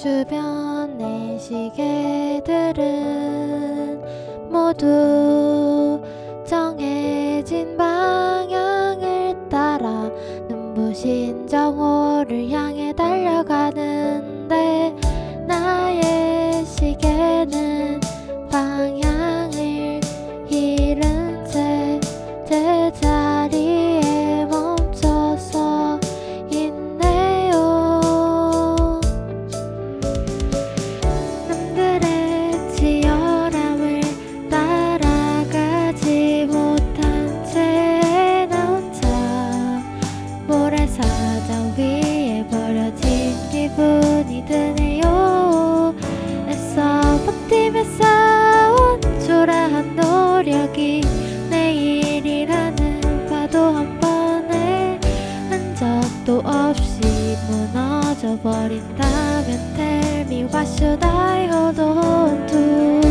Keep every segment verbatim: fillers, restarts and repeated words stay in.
주변의 시계들은 모두 정해진 방향을 따라 눈부신 정오를 향해 달려가는데 나의 시계는 방향을 잃은 채 제자리에 멈춰서 있네요. 남들의 치열함을 따라가지 못한 채 나 혼자 모래사장 위에 버려진 기분이 드네요. 애써 버티며 쌓아온 초라한 노력이 내일이라는 파도 한 번에 흔적도 없이 무너져 버린다면 Tell me what should I hold on to.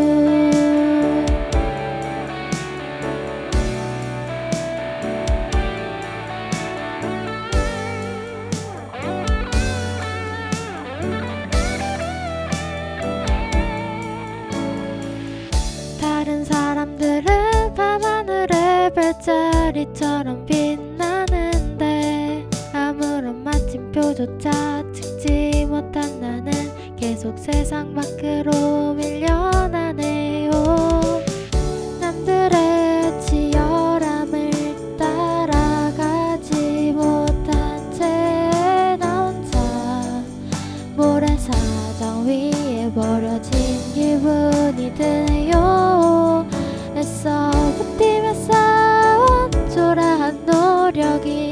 다른 사람들은 밤하늘의 별자리처럼 빛나는데 아무런 마침표조차 찍지 못한 나는 계속 세상 밖으로 밀려나네요. 남들의 치열함을 따라가지 못한 채 나 혼자 모래사장 위에 버려진 기분이 드네요. 애써 버티며 쌓아온 초라한 노력이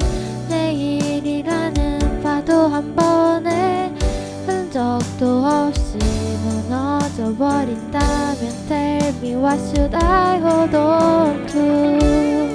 내일이라는 파도 한 번에 흔적도 없이 무너져 버린다면 Tell me what should I hold on to.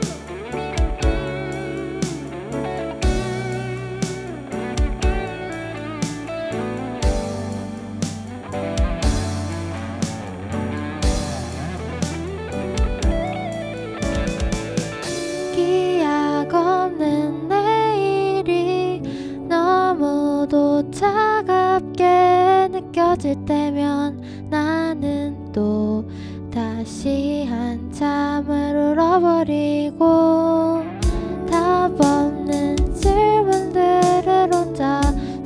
기약 없는 내일이 너무도 차갑게 느껴질 때면 나는 또 다시 한참을 울어버리고 답 없는 질문들을 혼자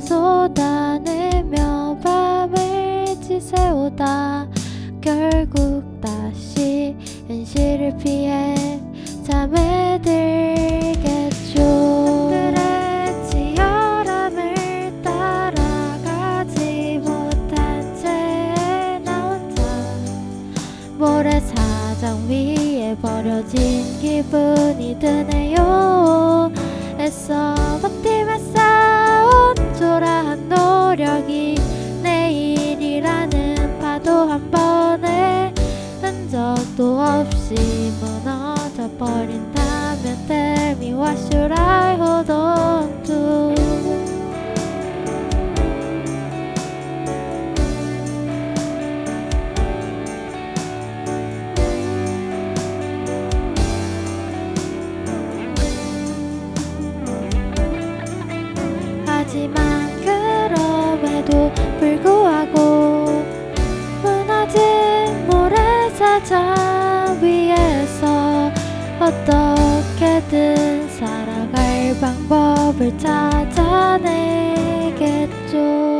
쏟아내며 밤을 지새우다 결국 다시 현실을 피해 잠에 들겠죠. 남들의 치열함을 따라가지 못한 채 나 혼자 모래사장 위에 버려진 기분이 드네요. 애써 버티며 쌓아온 초라한 노력이 내일이라는 파도 한 번에 흔적도 없이 무너져 버린다면 Tell me what should I hold on to. 하지만 그럼에도 불구하고 무너진 모래사장 위에서 어떻게든 살아갈 방법을 찾아내겠죠.